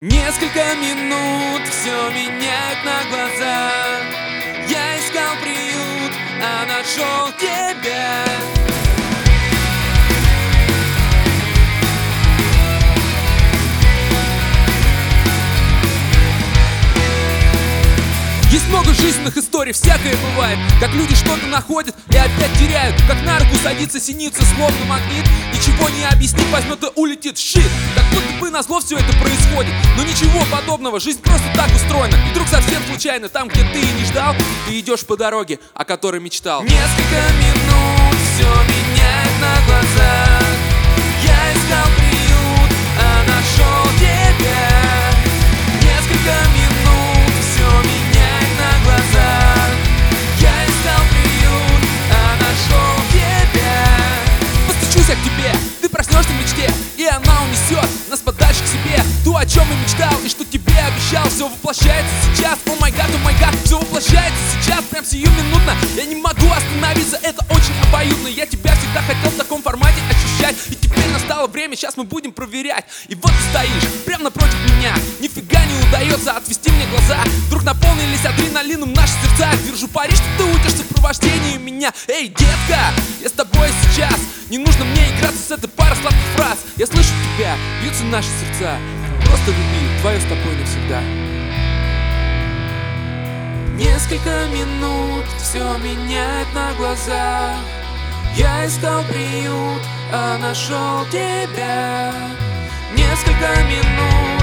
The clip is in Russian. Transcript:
Несколько минут все меняет на глазах. Я искал приют, а нашел тебя. Есть много жизненных историй, всякое бывает. Как люди что-то находят и опять теряют. Как на руку садится синица, словно магнит. Ничего не объяснит, возьмет и улетит. Щит, как будто бы назло все это происходит. Но ничего подобного, жизнь просто так устроена. И вдруг совсем случайно, там, где ты и не ждал, ты идешь по дороге, о которой мечтал. Несколько минут все меняет на глазах. Я искал приют, а нашел тебя. Несколько минут все меняет на глазах. Я искал приют, а нашел тебя. Постучусь я к тебе, ты проснешься в мечте, и она унесет нас подальше к себе. То, о чем я мечтал и что тебе обещал, все воплощается сейчас. О май гад, все воплощается сейчас, прям сиюминутно. Я не могу остановиться, это очень обоюдно. Я тебя всегда хотел в таком формате ощущать, и теперь настало время, сейчас мы будем проверять. И вот ты стоишь, прям напротив меня. Нифига не удается отвести мне глаза. Вдруг наполнились адреналином наши сердца. Держу пари, что ты уйдешь в сопровождении меня. Эй, детка, я с тобой сейчас. Не нужно мне играться с этой парой сладких фраз. Я слышу тебя, бьются наши сердца. Просто люби, твое с тобой навсегда. Несколько минут все меняет на глазах. Я искал приют, а нашел тебя. Несколько минут